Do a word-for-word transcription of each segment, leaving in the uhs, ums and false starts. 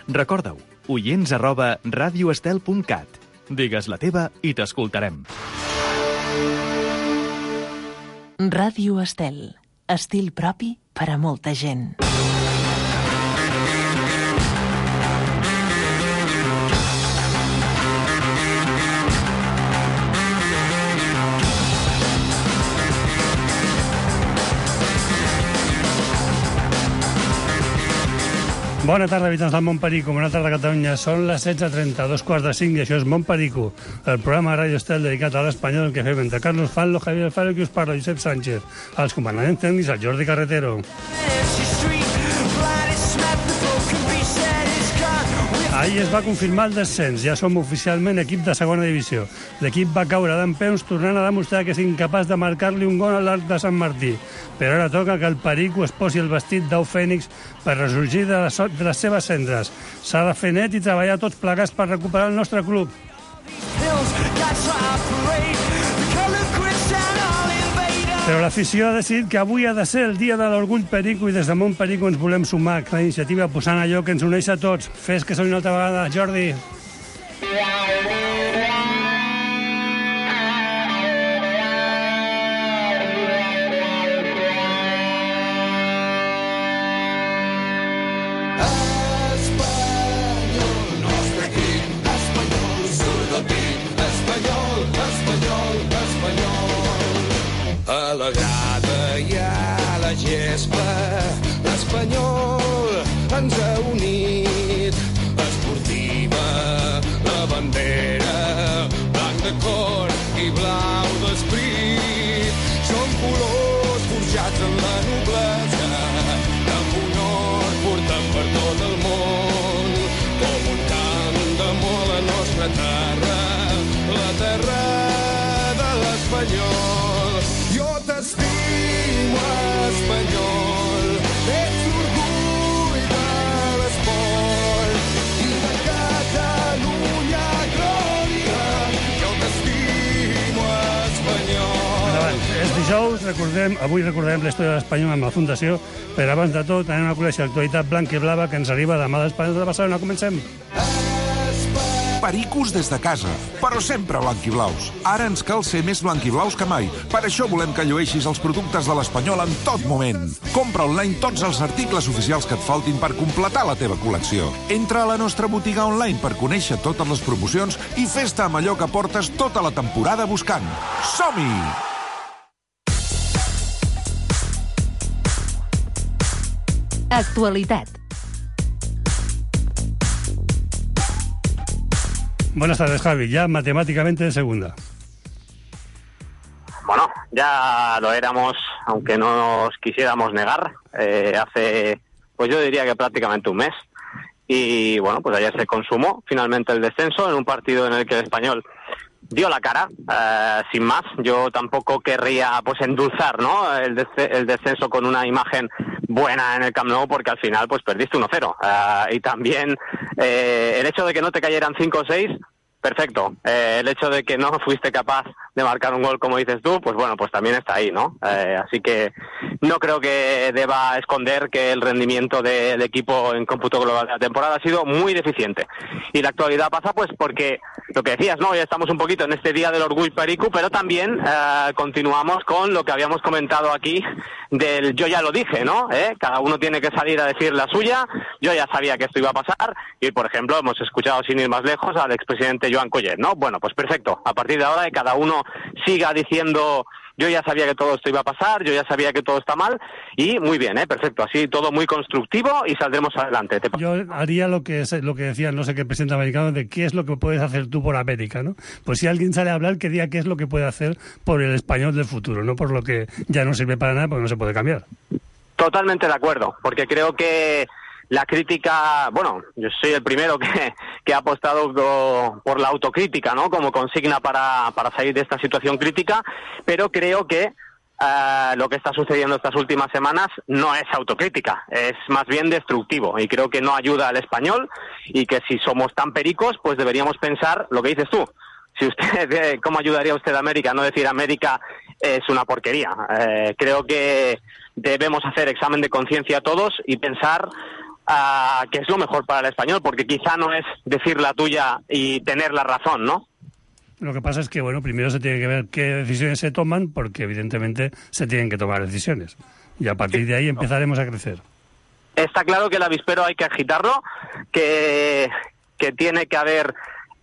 Recorda-ho, oients arroba radioestel punt cat. Digues la teva i t'escoltarem. Ràdio Estel. Estil propi per a molta gent. Bona tarda, habitants del Montperico, bona tarda a Catalunya. Són les setze trenta, dos quarts de cinc, i això és Montperico, el programa de Ràdio Estel dedicat a l'espanyol que fem entre Carlos Fanlo, Javier Alfaro, que us parla, Josep Sánchez, els comandants tècnics, el Jordi Carretero. Ahir es va confirmar el descens, ja som oficialment equip de segona divisió. L'equip va caure d'empeus tornant a demostrar que és incapaç de marcar-li un gol a l'Arc de Sant Martí. Però ara toca que el Perico es posi el vestit d'au fènix per ressorgir de les, de les seves cendres. S'ha de fer net i treballar tots plegats per recuperar el nostre club. Però l'afició ha decidit que avui ha de ser el dia de l'orgull Perico i des de Montperico ens volem sumar a la iniciativa posant allò que ens uneix a tots. Fes que soni una altra vegada, Jordi. A la grada i a la gespa, l'Espanyol ens ha unit. Esportiva, la bandera, blanc de cor i blau d'esperit. Són colors forjats en la noblesa, amb honor portant per tot el món. Com un camp de molt la nostra terra, la terra de l'Espanyol. Jo t'estimo, espanyol, ets l'orgull de l'esport i de Catalunya glòria. Jo t'estimo, espanyol. Endavant. És dijous, recordem, avui recordem la història de l'Espanyol amb la Fundació, però abans de tot anem a conèixer l'actualitat blanca i blava que ens arriba demà d'Espanyol de Barcelona. Comencem. Pericos des de casa, però sempre blanquiblaus. Ara ens cal ser més blanquiblaus que mai. Per això volem que llueixis els productes de l'Espanyol en tot moment. Compra online tots els articles oficials que et faltin per completar la teva col·lecció. Entra a la nostra botiga online per conèixer totes les promocions i fes-te amb allò que portes tota la temporada buscant. Som-hi! Actualitat. Buenas tardes, Javi. Ya matemáticamente de segunda. Bueno, ya lo éramos, aunque no nos quisiéramos negar, eh, hace, pues yo diría que prácticamente un mes. Y bueno, pues ayer se consumó finalmente el descenso en un partido en el que el Español dio la cara, eh, sin más. Yo tampoco querría pues endulzar, ¿no?, el, des- el descenso con una imagen buena en el Camp Nou, porque al final pues perdiste uno cero. Uh, y también eh, el hecho de que no te cayeran cinco o seis, perfecto. Eh, el hecho de que no fuiste capaz de marcar un gol, como dices tú, pues bueno, pues también está ahí, ¿no? Eh, así que no creo que deba esconder que el rendimiento del equipo en cómputo global de la temporada ha sido muy deficiente. Y la actualidad pasa pues porque, lo que decías, ¿no?, ya estamos un poquito en este día del orgullo Perico, pero también eh, continuamos con lo que habíamos comentado aquí del yo ya lo dije, ¿no? ¿Eh? Cada uno tiene que salir a decir la suya. Yo ya sabía que esto iba a pasar y, por ejemplo, hemos escuchado sin ir más lejos al expresidente Joan Collet, ¿no? Bueno, pues perfecto. A partir de ahora que cada uno siga diciendo yo ya sabía que todo esto iba a pasar, yo ya sabía que todo está mal, y muy bien, ¿eh? Perfecto, así todo muy constructivo y saldremos adelante. ¿Te... Yo haría lo que es, lo que decía no sé qué presidente americano, de qué es lo que puedes hacer tú por América, ¿no? Pues si alguien sale a hablar, que diga qué es lo que puede hacer por el español del futuro, no por lo que ya no sirve para nada porque no se puede cambiar. Totalmente de acuerdo, porque creo que la crítica, bueno, yo soy el primero que, que ha apostado por la autocrítica, ¿no?, como consigna para, para salir de esta situación crítica, pero creo que uh, lo que está sucediendo estas últimas semanas no es autocrítica, es más bien destructivo, y creo que no ayuda al español, y que si somos tan pericos, pues deberíamos pensar lo que dices tú. Si usted, ¿cómo ayudaría usted a América? No decir América es una porquería. Eh, creo que debemos hacer examen de conciencia todos y pensar uh, que es lo mejor para el Español, porque quizá no es decir la tuya y tener la razón, ¿no? Lo que pasa es que, bueno, primero se tiene que ver qué decisiones se toman, porque evidentemente se tienen que tomar decisiones. Y a partir de ahí empezaremos a crecer. Está claro que el avispero hay que agitarlo, que, que tiene que haber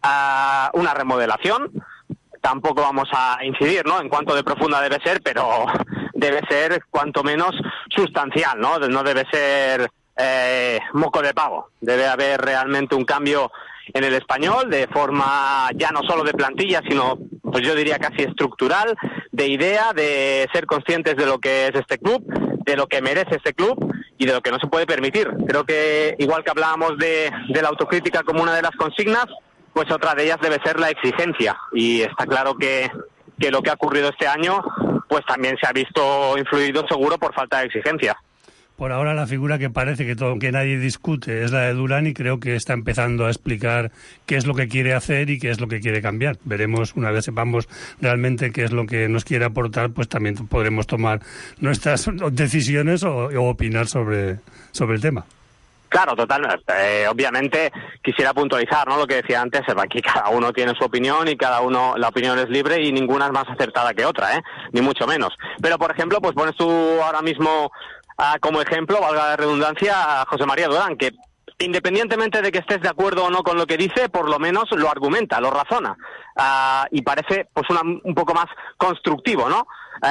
uh, una remodelación. Tampoco vamos a incidir, ¿no?, en cuánto de profunda debe ser, pero debe ser cuanto menos sustancial, ¿no? No debe ser eh, moco de pavo. Debe haber realmente un cambio en el Español, de forma ya no solo de plantilla, sino, pues yo diría casi estructural, de idea, de ser conscientes de lo que es este club, de lo que merece este club y de lo que no se puede permitir. Creo que, igual que hablábamos de, de la autocrítica como una de las consignas, pues otra de ellas debe ser la exigencia. Y está claro que, que lo que ha ocurrido este año, pues también se ha visto influido seguro por falta de exigencia. Por ahora la figura que parece que todo, que nadie discute es la de Durán, y creo que está empezando a explicar qué es lo que quiere hacer y qué es lo que quiere cambiar. Veremos, una vez sepamos realmente qué es lo que nos quiere aportar, pues también podremos tomar nuestras decisiones o, o opinar sobre, sobre el tema. Claro, totalmente. Eh, obviamente quisiera puntualizar, ¿no?, lo que decía antes, aquí cada uno tiene su opinión y cada uno, la opinión es libre y ninguna es más acertada que otra, ¿eh? Ni mucho menos. Pero, por ejemplo, pues pones tú ahora mismo uh, como ejemplo, valga la redundancia, a José María Durán, que independientemente de que estés de acuerdo o no con lo que dice, por lo menos lo argumenta, lo razona. Uh, y parece pues una, un poco más constructivo, ¿no?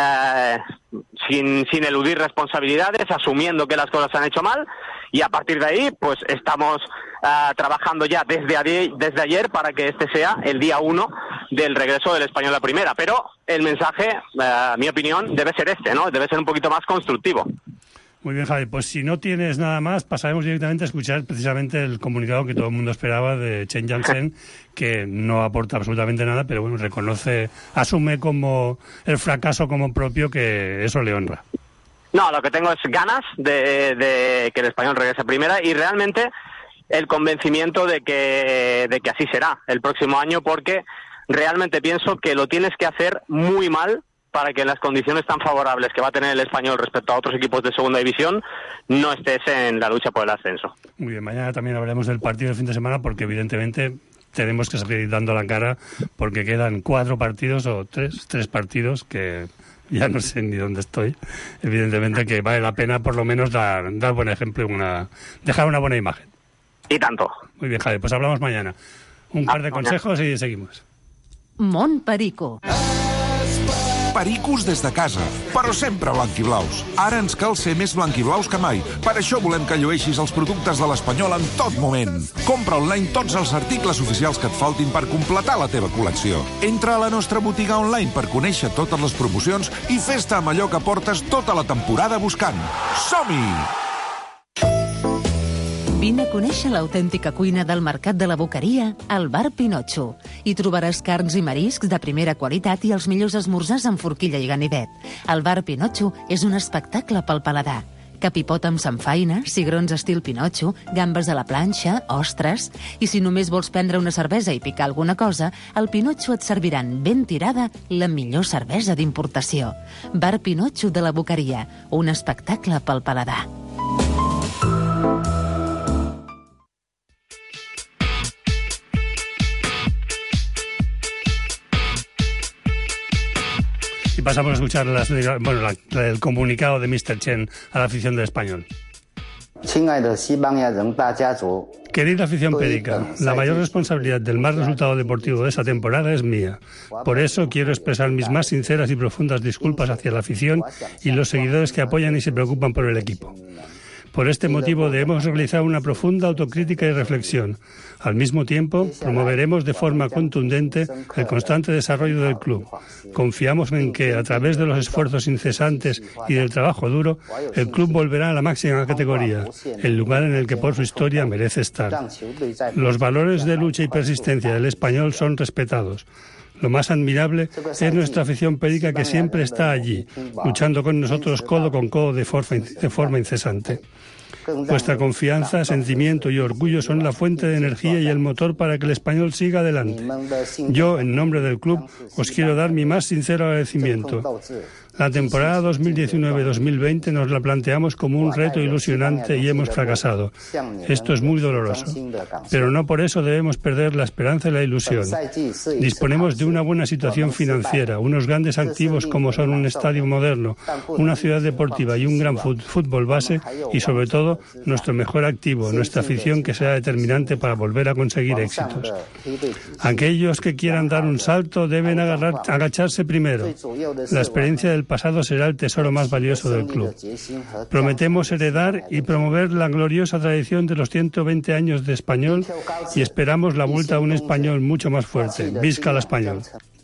Uh, sin, sin eludir responsabilidades, asumiendo que las cosas se han hecho mal, y a partir de ahí pues estamos uh, trabajando ya desde, adi- desde ayer para que este sea el día uno del regreso del Español a primera. Pero el mensaje, uh, mi opinión, debe ser este, ¿no? Debe ser un poquito más constructivo. Muy bien, Javi. Pues si no tienes nada más, pasaremos directamente a escuchar precisamente el comunicado que todo el mundo esperaba de Chen Jianzhen, que no aporta absolutamente nada, pero bueno, reconoce, asume como el fracaso como propio, que eso le honra. No, lo que tengo es ganas de, de que el Español regrese a primera y realmente el convencimiento de que, de que así será el próximo año, porque realmente pienso que lo tienes que hacer muy mal para que en las condiciones tan favorables que va a tener el Español respecto a otros equipos de segunda división no estés en la lucha por el ascenso. Muy bien, mañana también hablaremos del partido del fin de semana, porque evidentemente tenemos que seguir dando la cara, porque quedan cuatro partidos o tres, tres partidos que ya no sé ni dónde estoy. Evidentemente que vale la pena por lo menos dar, dar buen ejemplo y una, dejar una buena imagen. Y tanto. Muy bien, Javi, pues hablamos mañana. Un par de consejos i seguimos. Mont Perico. Pericos des de casa, però sempre blanquiblaus. Ara ens cal ser més blanquiblaus que mai. Per això volem que llueixis els productes de l'Espanyol en tot moment. Compra online tots els articles oficials que et faltin per completar la teva col·lecció. Entra a la nostra botiga online per conèixer totes les promocions i fes-te amb allò que portes tota la temporada buscant. Som-hi! Vine a conèixer l'autèntica cuina del Mercat de la Boqueria, al Bar Pinotxo. Hi trobaràs carns i mariscs de primera qualitat i els millors esmorzars amb forquilla i ganivet. El Bar Pinotxo és un espectacle pel paladar. Capipot amb samfaina, cigrons estil Pinotxo, gambes a la planxa, ostres... I si només vols prendre una cervesa i picar alguna cosa, al Pinotxo et serviran ben tirada la millor cervesa d'importació. Bar Pinotxo de la Boqueria, un espectacle pel paladar. Pasamos a escuchar las, bueno, la, el comunicado de míster Chen a la afición del Español. Querida afición perica, la mayor responsabilidad del mal resultado deportivo de esta temporada es mía. Por eso quiero expresar mis más sinceras y profundas disculpas hacia la afición y los seguidores que apoyan y se preocupan por el equipo. Por este motivo debemos realizar una profunda autocrítica y reflexión. Al mismo tiempo, promoveremos de forma contundente el constante desarrollo del club. Confiamos en que, a través de los esfuerzos incesantes y del trabajo duro, el club volverá a la máxima categoría, el lugar en el que por su historia merece estar. Los valores de lucha y persistencia del Español son respetados. Lo más admirable es nuestra afición perica, que siempre está allí, luchando con nosotros codo con codo de forma, de forma incesante. Vuestra confianza, sentimiento y orgullo son la fuente de energía y el motor para que el Español siga adelante. Yo, en nombre del club, os quiero dar mi más sincero agradecimiento. La temporada dos mil diecinueve dos mil veinte nos la planteamos como un reto ilusionante y hemos fracasado. Esto es muy doloroso, pero no por eso debemos perder la esperanza y la ilusión. Disponemos de una buena situación financiera, unos grandes activos como son un estadio moderno, una ciudad deportiva y un gran fútbol base y sobre todo nuestro mejor activo, nuestra afición, que será determinante para volver a conseguir éxitos. Aquellos que quieran dar un salto deben agarrar, agacharse primero. La experiencia del pasado será el tesoro más valioso del club. Prometemos heredar y promover la gloriosa tradición de los ciento veinte años de Español y esperamos la vuelta a un Español mucho más fuerte. ¡Visca el Español!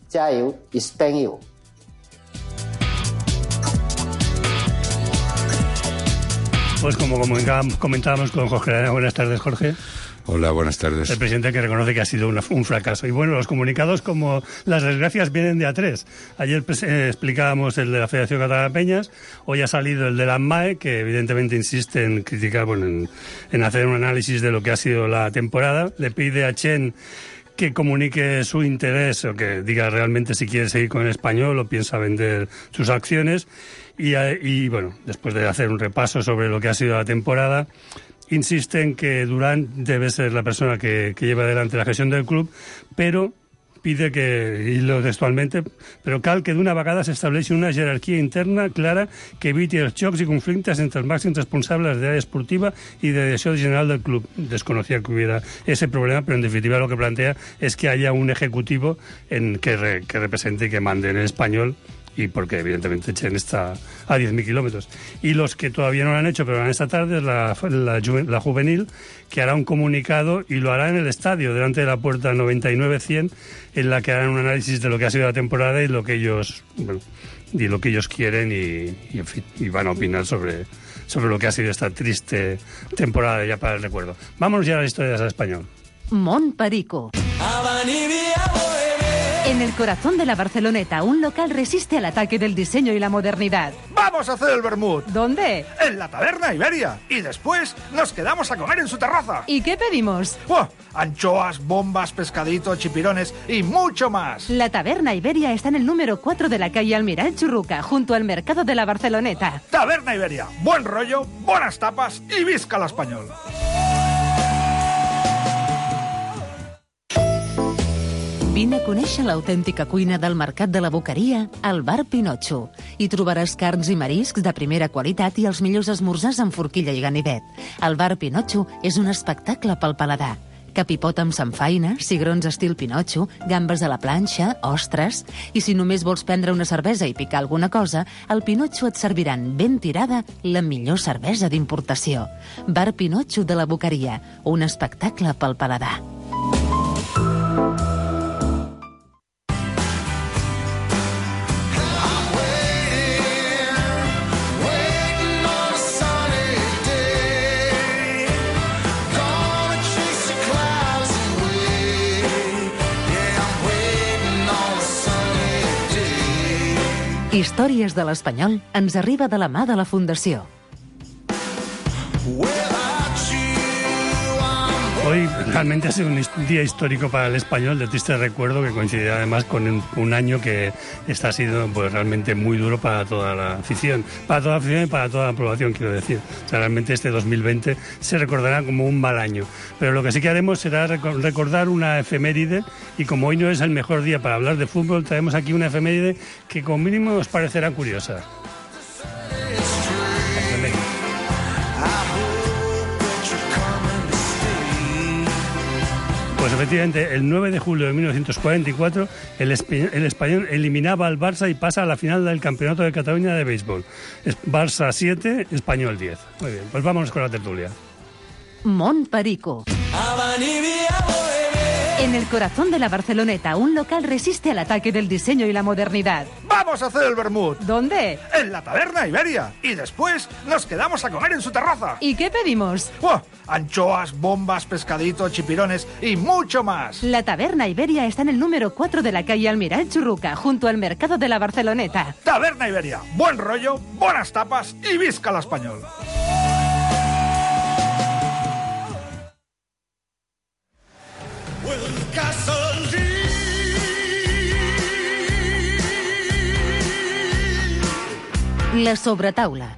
Pues como comentábamos con Jorge Arana. Buenas tardes, Jorge. Hola, buenas tardes. El presidente que reconoce que ha sido una, un fracaso. Y bueno, los comunicados como las desgracias vienen de a tres. Ayer eh, explicábamos el de la Federación Catalana de Peñas, hoy ha salido el de la M A E, que evidentemente insiste en criticar, bueno, en, en hacer un análisis de lo que ha sido la temporada. Le pide a Chen que comunique su interés o que diga realmente si quiere seguir con el Español o piensa vender sus acciones. Y, y bueno, después de hacer un repaso sobre lo que ha sido la temporada, insiste en que Durán debe ser la persona que, que lleva adelante la gestión del club, pero pide que, y lo textualmente, pero cal que d'una vegada s'estableixi una jerarquia interna clara que eviti els xocs i conflictes entre els màxims responsables de área esportiva y de dirección general del club. Desconocía que hubiera ese problema, pero en definitiva lo que plantea es que haya un ejecutivo en que, re, que represente y que mande en el Español, y porque evidentemente Chen está a diez mil kilómetros. Y los que todavía no lo han hecho, pero lo harán esta tarde, es la, la, la juvenil, que hará un comunicado y lo hará en el estadio, delante de la puerta noventa y nueve cien, en la que harán un análisis de lo que ha sido la temporada y lo que ellos, bueno, y lo que ellos quieren y, y, en fin, y van a opinar sobre, sobre lo que ha sido esta triste temporada ya para el recuerdo. Vamos ya a la historia del español. Mont Perico. En el corazón de la Barceloneta, un local resiste al ataque del diseño y la modernidad. ¡Vamos a hacer el vermut! ¿Dónde? En la Taberna Iberia. Y después nos quedamos a comer en su terraza. ¿Y qué pedimos? ¡Oh! Anchoas, bombas, pescadito, chipirones y mucho más. La Taberna Iberia está en el número cuatro de la calle Almirall Churruca, junto al mercado de la Barceloneta. Taberna Iberia. Buen rollo, buenas tapas y visca el español. Vine a conèixer l'autèntica cuina del Mercat de la Boqueria al Bar Pinotxo. Hi trobaràs carns i mariscs de primera qualitat i els millors esmorzars amb forquilla i ganivet. El Bar Pinotxo és un espectacle pel paladar. Capipot amb samfaina, cigrons estil Pinotxo, gambes a la planxa, ostres... I si només vols prendre una cervesa i picar alguna cosa, al Pinotxo et serviran ben tirada la millor cervesa d'importació. Bar Pinotxo de la Boqueria, un espectacle pel paladar. Històries de l'Espanyol ens arriba de la mà de la Fundació. Hoy realmente ha sido un día histórico para el Español, de triste recuerdo, que coincide además con un, un año que está siendo pues realmente muy duro para toda la afición, para toda la afición y para toda la población, quiero decir. O sea, realmente este dos mil veinte se recordará como un mal año. Pero lo que sí que haremos será recordar una efeméride, y como hoy no es el mejor día para hablar de fútbol, traemos aquí una efeméride que como mínimo os parecerá curiosa. Pues efectivamente, el nueve de julio de mil novecientos cuarenta y cuatro, el, el Español eliminaba al Barça y pasa a la final del Campeonato de Cataluña de béisbol. Es Barça siete, Español diez. Muy bien, pues vámonos con la tertulia. Mont Perico. En el corazón de la Barceloneta, un local resiste al ataque del diseño y la modernidad. ¡Vamos a hacer el vermut! ¿Dónde? En la Taberna Iberia. Y después nos quedamos a comer en su terraza. ¿Y qué pedimos? ¡Oh! Anchoas, bombas, pescadito, chipirones y mucho más. La Taberna Iberia está en el número cuatro de la calle Almirall Churruca, junto al mercado de la Barceloneta. Taberna Iberia. Buen rollo, buenas tapas y visca el español. La sobretaula.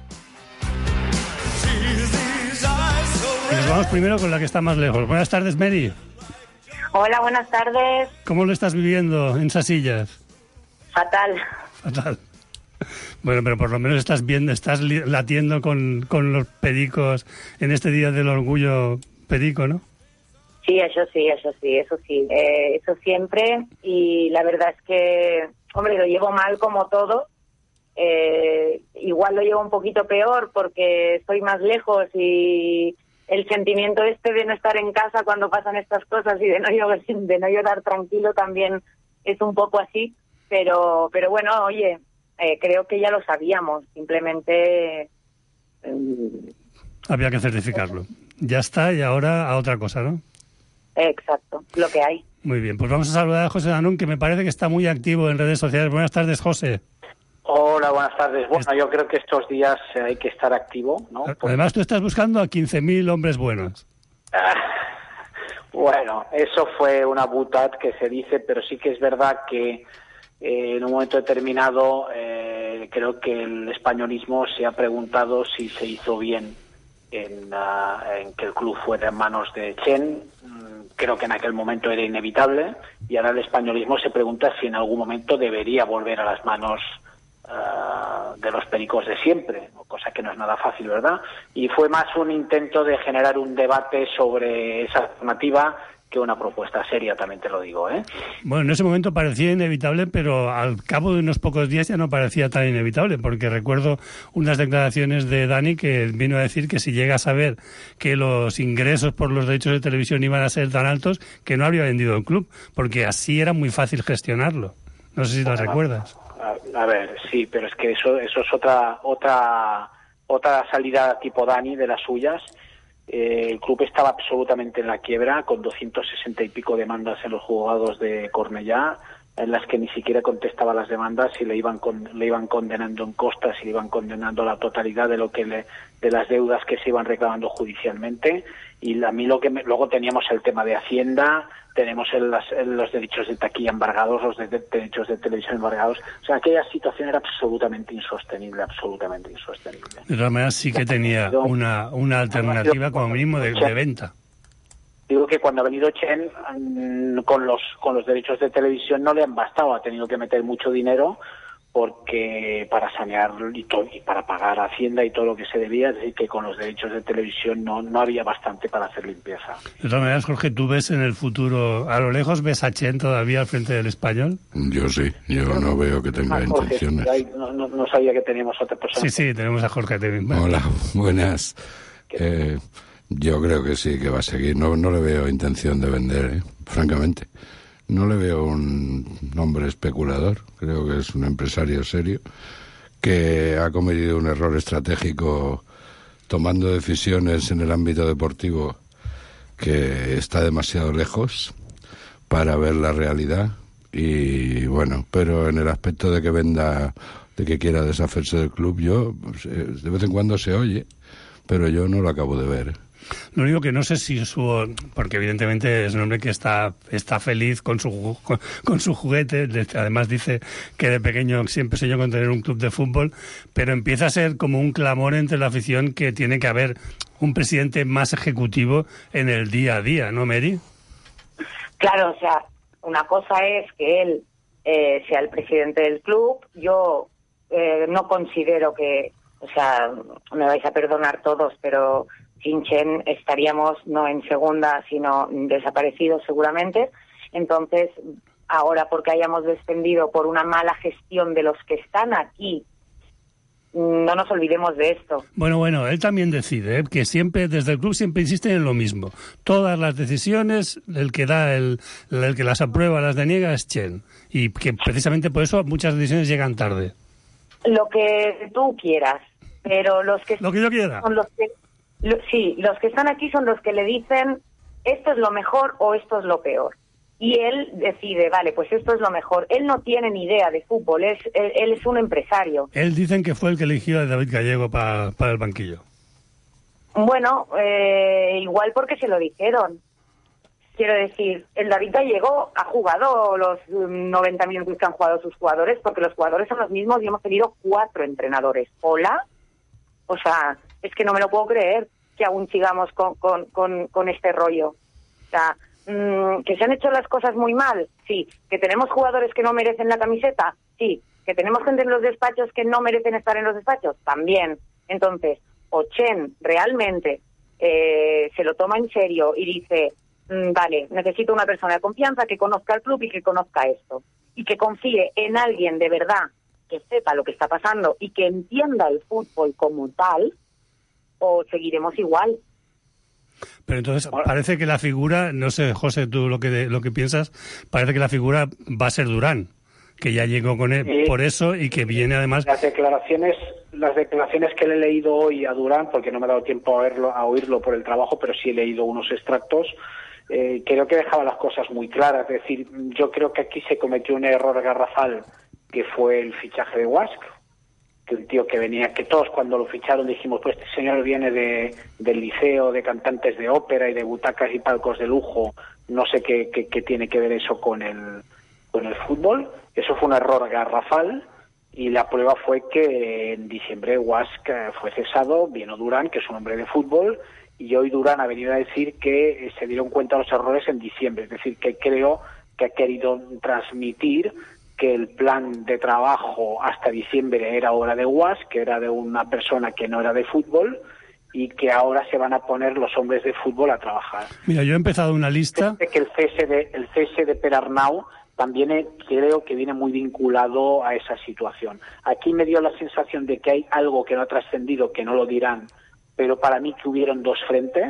Y nos vamos primero con la que está más lejos. Buenas tardes, Mary. Hola, buenas tardes. ¿Cómo lo estás viviendo en Sasillas? Fatal. Fatal. Bueno, pero por lo menos estás viendo, estás latiendo con, con los pericos en este Día del Orgullo Perico, ¿no? Sí, eso sí, eso sí, eso sí. Eh, eso siempre. Y la verdad es que, hombre, lo llevo mal como todo. Eh, igual lo llevo un poquito peor porque estoy más lejos y el sentimiento este de no estar en casa cuando pasan estas cosas y de no llorar, de no llorar tranquilo también es un poco así. Pero, pero bueno, oye, eh, creo que ya lo sabíamos. Simplemente... Eh, había que certificarlo. Ya está, y ahora a otra cosa, ¿no? Exacto, lo que hay. Muy bien, pues vamos a saludar a José Danún, que me parece que está muy activo en redes sociales. Buenas tardes, José. Hola, buenas tardes. Bueno, yo creo que estos días hay que estar activo, ¿no? Porque... Además, tú estás buscando a quince mil hombres buenos. Ah, bueno, eso fue una butad que se dice, pero sí que es verdad que eh, en un momento determinado eh, creo que el españolismo se ha preguntado si se hizo bien en, uh, en que el club fuera en manos de Chen. Creo que en aquel momento era inevitable y ahora el españolismo se pregunta si en algún momento debería volver a las manos uh, de los pericos de siempre, cosa que no es nada fácil, ¿verdad? Y fue más un intento de generar un debate sobre esa alternativa que una propuesta seria, también te lo digo, ¿eh? Bueno, en ese momento parecía inevitable, pero al cabo de unos pocos días ya no parecía tan inevitable, porque recuerdo unas declaraciones de Dani que vino a decir que si llega a saber que los ingresos por los derechos de televisión iban a ser tan altos, que no habría vendido el club, porque así era muy fácil gestionarlo. No sé si lo recuerdas. A, a ver, sí, pero es que eso eso es otra otra otra salida tipo Dani de las suyas. Eh, el club estaba absolutamente en la quiebra, con doscientos sesenta y pico demandas en los juzgados de Cornellá, en las que ni siquiera contestaba las demandas y le iban con, le iban condenando en costas y le iban condenando la totalidad de lo que le, de las deudas que se iban reclamando judicialmente. Y a mí lo que me, luego teníamos el tema de Hacienda, tenemos el, las, el, los derechos de taquilla embargados, los de, de, derechos de televisión embargados. O sea, aquella situación era absolutamente insostenible, absolutamente insostenible. De todas maneras, sí que tenía una, una alternativa como mínimo de, de venta. Digo que cuando ha venido Chen, con los con los derechos de televisión no le han bastado, ha tenido que meter mucho dinero porque para sanear y, todo, y para pagar Hacienda y todo lo que se debía, es decir, que con los derechos de televisión no, no había bastante para hacer limpieza. De todas maneras, Jorge, ¿tú ves en el futuro, a lo lejos, ves a Chen todavía al frente del Español? Yo sí, yo no veo que tenga ah, Jorge, intenciones. Sí, no, no, no sabía que teníamos otra persona. Sí, sí, tenemos a Jorge también. Hola, buenas. Eh, yo creo que sí, que va a seguir. No, no le veo intención de vender, ¿eh? Francamente. No le veo un hombre especulador, creo que es un empresario serio que ha cometido un error estratégico tomando decisiones en el ámbito deportivo que está demasiado lejos para ver la realidad y bueno, pero en el aspecto de que venda, de que quiera deshacerse del club, yo de vez en cuando se oye, pero yo no lo acabo de ver. Lo único que no sé si su... Porque evidentemente es un hombre que está, está feliz con su, con, con su juguete. Además dice que de pequeño siempre soñó con tener un club de fútbol. Pero empieza a ser como un clamor entre la afición que tiene que haber un presidente más ejecutivo en el día a día, ¿no, Mary? Claro, o sea, una cosa es que él eh, sea el presidente del club. Yo eh, no considero que... O sea, me vais a perdonar todos, pero... sin Chen estaríamos no en segunda, sino desaparecidos seguramente. Entonces, ahora porque hayamos descendido por una mala gestión de los que están aquí, no nos olvidemos de esto. Bueno, bueno, él también decide, ¿eh? Que siempre, desde el club siempre insisten en lo mismo. Todas las decisiones, el que da, el, el que las aprueba, las deniega es Chen. Y que precisamente por eso muchas decisiones llegan tarde. Lo que tú quieras, pero los que... Lo que yo quiera. Son los que... Lo, sí, los que están aquí son los que le dicen esto es lo mejor o esto es lo peor. Y él decide, vale, pues esto es lo mejor. Él no tiene ni idea de fútbol, es, él, él es un empresario. Él dicen que fue el que eligió a David Gallego para, para el banquillo. Bueno, eh, igual porque se lo dijeron. Quiero decir, el David Gallego ha jugado los noventa minutos que han jugado sus jugadores, porque los jugadores son los mismos y hemos tenido cuatro entrenadores. ¿Hola? O sea, es que no me lo puedo creer que aún sigamos con, con, con, con este rollo. O sea, mmm, que se han hecho las cosas muy mal, sí. Que tenemos jugadores que no merecen la camiseta, sí. Que tenemos gente en los despachos que no merecen estar en los despachos, también. Entonces, Ochen realmente eh, se lo toma en serio y dice... Vale, necesito una persona de confianza que conozca el club y que conozca esto. Y que confíe en alguien de verdad que sepa lo que está pasando y que entienda el fútbol como tal, o seguiremos igual. Pero entonces parece que la figura, no sé, José, tú lo que lo que piensas, parece que la figura va a ser Durán, que ya llegó con él eh, por eso y que viene además... Las declaraciones las declaraciones que le he leído hoy a Durán, porque no me ha dado tiempo a, verlo, a oírlo por el trabajo, pero sí he leído unos extractos, Eh, creo que dejaba las cosas muy claras. Es decir, yo creo que aquí se cometió un error garrafal, que fue el fichaje de Guasch, que un tío que venía, que todos cuando lo ficharon dijimos, pues este señor viene de del liceo de cantantes de ópera y de butacas y palcos de lujo, no sé qué, qué, qué tiene que ver eso con el con el fútbol. Eso fue un error garrafal, y la prueba fue que en diciembre Guasch fue cesado, vino Durán, que es un hombre de fútbol, y hoy Durán ha venido a decir que se dieron cuenta de los errores en diciembre. Es decir, que creo que ha querido transmitir que el plan de trabajo hasta diciembre era obra de Guasch, que era de una persona que no era de fútbol, y que ahora se van a poner los hombres de fútbol a trabajar. Mira, yo he empezado una lista... Que el cese de, el cese de Per Arnau también he, creo que viene muy vinculado a esa situación. Aquí me dio la sensación de que hay algo que no ha trascendido, que no lo dirán, pero para mí que hubieron dos frentes,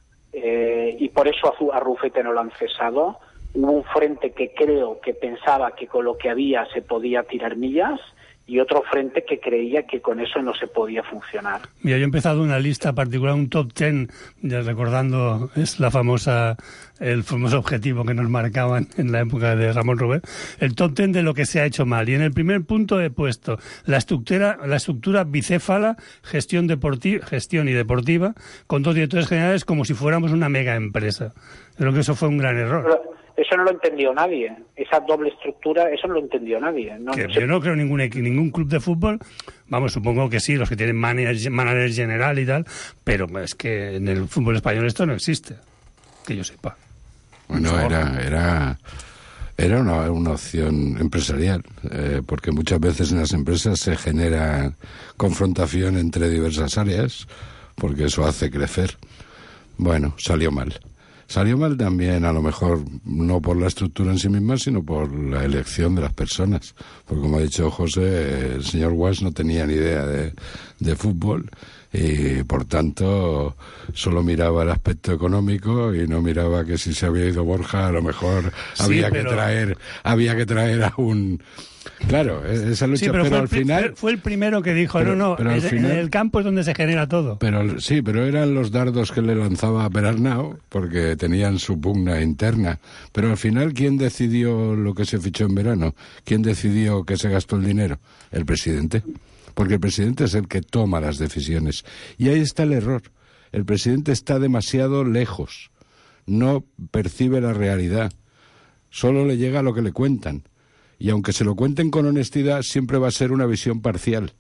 eh, y por eso a, a Rufete no lo han cesado. Hubo un frente que creo que pensaba que con lo que había se podía tirar millas, y otro frente que creía que con eso no se podía funcionar. Mira, yo he empezado una lista particular, un top ten, ya recordando, es la famosa, el famoso objetivo que nos marcaban en la época de Ramón Rubén, el top ten de lo que se ha hecho mal. Y en el primer punto he puesto la estructura, la estructura bicéfala, gestión deportiva, gestión y deportiva, con dos directores generales como si fuéramos una mega empresa. Creo que eso fue un gran error. Pero eso no lo entendió nadie, esa doble estructura, eso no lo entendió nadie. No, que no yo no creo ningún ningún club de fútbol, vamos, supongo que sí, los que tienen manager, manager general y tal, pero es que en el fútbol español esto no existe, que yo sepa. Bueno, era era era una, una opción empresarial, eh, porque muchas veces en las empresas se genera confrontación entre diversas áreas, porque eso hace crecer. Bueno, salió mal. Salió mal también, a lo mejor, no por la estructura en sí misma, sino por la elección de las personas. Porque, como ha dicho José, el señor Guasch no tenía ni idea de, de fútbol y, por tanto, solo miraba el aspecto económico y no miraba que si se había ido Borja, a lo mejor sí, había pero... que traer había que traer a un... Claro, esa lucha, sí, pero, pero fue al el, final... Fue el primero que dijo, pero, no, no, pero en, final, en el campo es donde se genera todo. Pero sí, pero eran los dardos que le lanzaba a Per Arnau, porque tenían su pugna interna. Pero al final, ¿quién decidió lo que se fichó en verano? ¿Quién decidió que se gastó el dinero? El presidente. Porque el presidente es el que toma las decisiones. Y ahí está el error. El presidente está demasiado lejos. No percibe la realidad. Solo le llega lo que le cuentan. Y aunque se lo cuenten con honestidad, siempre va a ser una visión parcial.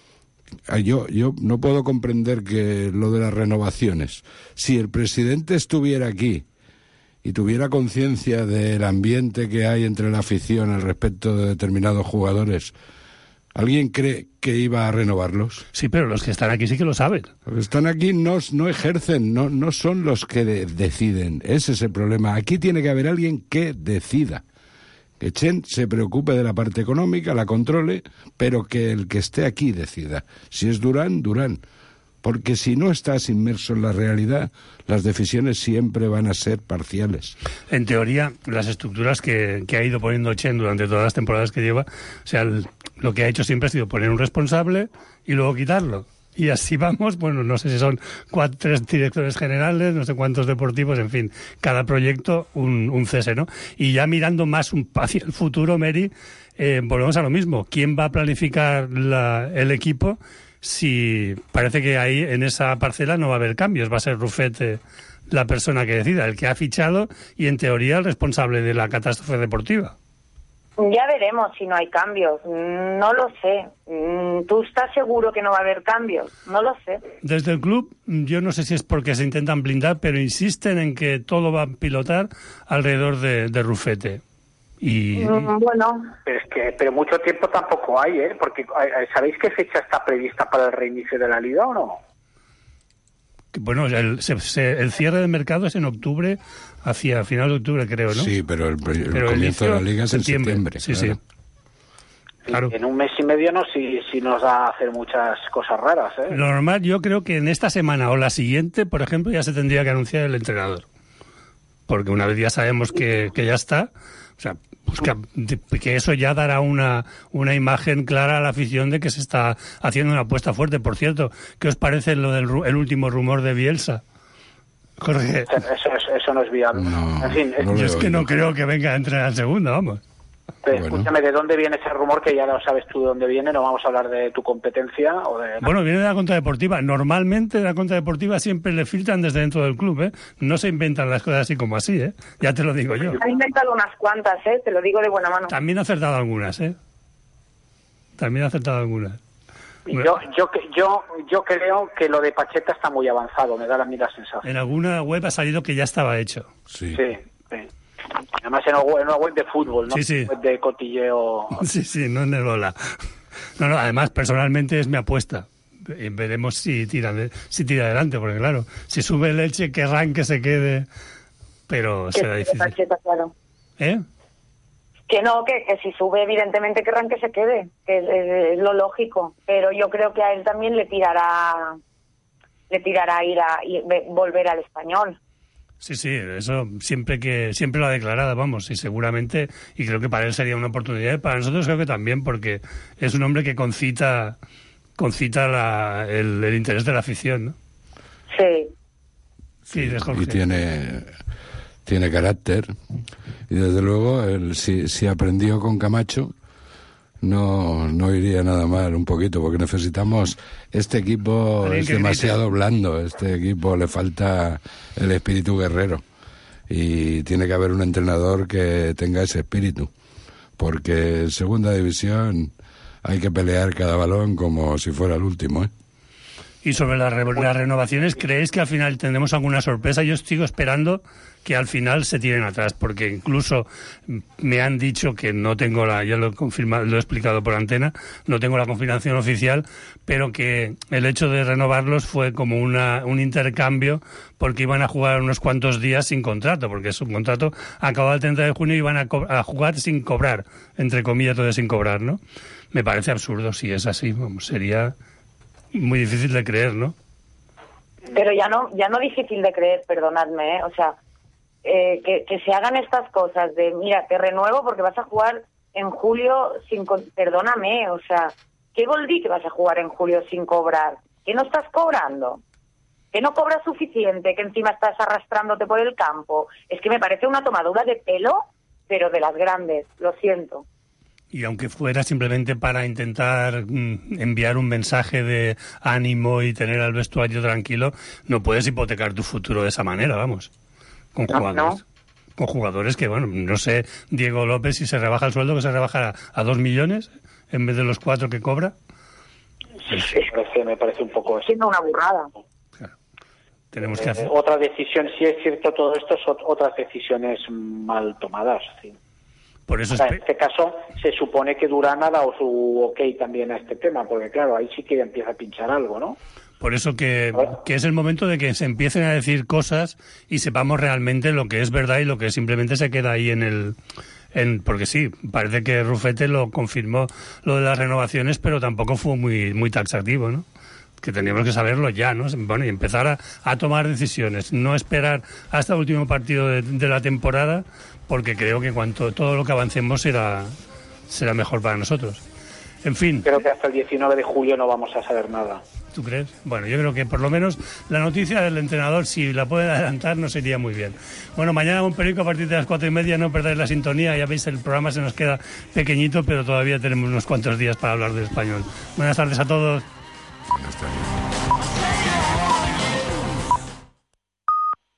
Yo, yo no puedo comprender que lo de las renovaciones. Si el presidente estuviera aquí y tuviera conciencia del ambiente que hay entre la afición al respecto de determinados jugadores, ¿alguien cree que iba a renovarlos? Sí, pero los que están aquí sí que lo saben. Los que están aquí no, no ejercen, no, no son los que de, deciden. Ese es el problema. Aquí tiene que haber alguien que decida. Que Chen se preocupe de la parte económica, la controle, pero que el que esté aquí decida. Si es Durán, Durán. Porque si no estás inmerso en la realidad, las decisiones siempre van a ser parciales. En teoría, las estructuras que, que ha ido poniendo Chen durante todas las temporadas que lleva, o sea, el, lo que ha hecho siempre ha sido poner un responsable y luego quitarlo. Y así vamos, bueno, no sé si son cuatro, tres directores generales, no sé cuántos deportivos, en fin, cada proyecto un, un cese, ¿no? Y ya mirando más un, hacia el futuro, Mary, eh, volvemos a lo mismo. ¿Quién va a planificar la, el equipo si parece que ahí en esa parcela no va a haber cambios? Va a ser Rufete la persona que decida, el que ha fichado y en teoría el responsable de la catástrofe deportiva. Ya veremos si no hay cambios. No lo sé. ¿Tú estás seguro que no va a haber cambios? No lo sé. Desde el club, yo no sé si es porque se intentan blindar, pero insisten en que todo va a pilotar alrededor de, de Rufete. Y, mm, bueno. Pero es que pero mucho tiempo tampoco hay, ¿eh? Porque ¿sabéis qué fecha está prevista para el reinicio de la Liga o no? Bueno, el, se, se, el cierre de mercado es en octubre, hacia final de octubre, creo, ¿no? Sí, pero el, el pero comienzo el de la Liga es septiembre. en septiembre. Sí, claro. sí. Claro. En un mes y medio no, si, si nos da a hacer muchas cosas raras, ¿eh? Lo normal, yo creo que en esta semana o la siguiente, por ejemplo, ya se tendría que anunciar el entrenador. Porque una vez ya sabemos que, que ya está, o sea, pues que, que eso ya dará una, una imagen clara a la afición de que se está haciendo una apuesta fuerte. Por cierto, ¿qué os parece lo del el último rumor de Bielsa? Jorge. Eso, eso, eso no es viable. No, en fin, no yo es que no creo que venga a entrenar en segunda, vamos. Bueno. Escúchame, ¿de dónde viene ese rumor? Que ya no sabes tú de dónde viene, no vamos a hablar de tu competencia o de... Bueno, viene de la contradeportiva. Normalmente de la contradeportiva siempre le filtran desde dentro del club, ¿eh? No se inventan las cosas así como así, ¿eh? Ya te lo digo yo. Han inventado unas cuantas, ¿eh? Te lo digo de buena mano. También ha acertado algunas, ¿eh? También ha acertado algunas. Yo, yo, yo, yo creo que lo de Pacheta está muy avanzado, me da la mira sensación. En alguna web ha salido que ya estaba hecho. Sí. Sí, sí. Además en una web de fútbol, ¿no? Sí, sí. Web de cotilleo. Sí, sí, no en el Ola. No, no, además, personalmente es mi apuesta. Y veremos si tira, de, si tira adelante, porque claro, si sube el Elche, querrán que se quede, pero que será difícil. Pacheta, claro. ¿Eh? Que no, que, que si sube, evidentemente querrán que se quede, que es, es, es lo lógico. Pero yo creo que a él también le tirará, le tirará ir a ir, volver al Español. Sí, sí, eso siempre que siempre lo ha declarado, vamos, y seguramente, y creo que para él sería una oportunidad, y para nosotros creo que también, porque es un hombre que concita, concita la, el, el interés de la afición, ¿no? Sí. Sí, de Jorge. Y tiene, tiene carácter, y desde luego, él, si, si aprendió con Camacho, no, no iría nada mal un poquito, porque necesitamos, este equipo es demasiado blando, este equipo le falta el espíritu guerrero y tiene que haber un entrenador que tenga ese espíritu, porque en segunda división hay que pelear cada balón como si fuera el último, ¿eh? Y sobre las, re las renovaciones, ¿creéis que al final tendremos alguna sorpresa? Yo sigo esperando que al final se tiren atrás, porque incluso me han dicho que no tengo la, ya lo he confirmado, lo he explicado por antena, no tengo la confirmación oficial, pero que el hecho de renovarlos fue como una, un intercambio, porque iban a jugar unos cuantos días sin contrato, porque su contrato acababa el treinta de junio y iban a, a jugar sin cobrar, entre comillas, todo sin cobrar, ¿no? Me parece absurdo si es así, vamos, sería muy difícil de creer, ¿no? Pero ya no, ya no difícil de creer, perdonadme, ¿eh? O sea, eh, que, que se hagan estas cosas de, mira, te renuevo porque vas a jugar en julio sin, perdóname, o sea, ¿qué Goldí que vas a jugar en julio sin cobrar? ¿Que no estás cobrando? ¿Que no cobras suficiente? ¿Que encima estás arrastrándote por el campo? Es que me parece una tomadura de pelo, pero de las grandes, lo siento. Y aunque fuera simplemente para intentar mm, enviar un mensaje de ánimo y tener al vestuario tranquilo, no puedes hipotecar tu futuro de esa manera, vamos. Con jugadores. No, no. Con jugadores que, bueno, no sé, Diego López, si se rebaja el sueldo, que se rebaja a, a dos millones en vez de los cuatro que cobra. Sí, sí. Me, parece, me parece un poco... Siendo una burrada. Claro. Tenemos que hacer... Eh, otra decisión, si es cierto todo esto, son otras decisiones mal tomadas, sí. Por eso o sea, en este caso se supone que Durán ha dado su ok también a este tema, porque claro, ahí sí que empieza a pinchar algo, ¿no? Por eso que, que es el momento de que se empiecen a decir cosas y sepamos realmente lo que es verdad y lo que simplemente se queda ahí en el... En, porque sí, parece que Rufete lo confirmó lo de las renovaciones, pero tampoco fue muy, muy taxativo, ¿no? Que teníamos que saberlo ya, ¿no? Bueno, y empezar a, a tomar decisiones, no esperar hasta el último partido de, de la temporada, porque creo que cuanto todo lo que avancemos será, será mejor para nosotros. En fin. Creo que hasta el diecinueve de julio no vamos a saber nada. ¿Tú crees? Bueno, yo creo que por lo menos la noticia del entrenador, si la pueden adelantar, nos iría muy bien. Bueno, mañana un perico a partir de las cuatro y media, no perdáis la sintonía. Ya veis, el programa se nos queda pequeñito, pero todavía tenemos unos cuantos días para hablar del Español. Buenas tardes a todos. Buenas tardes.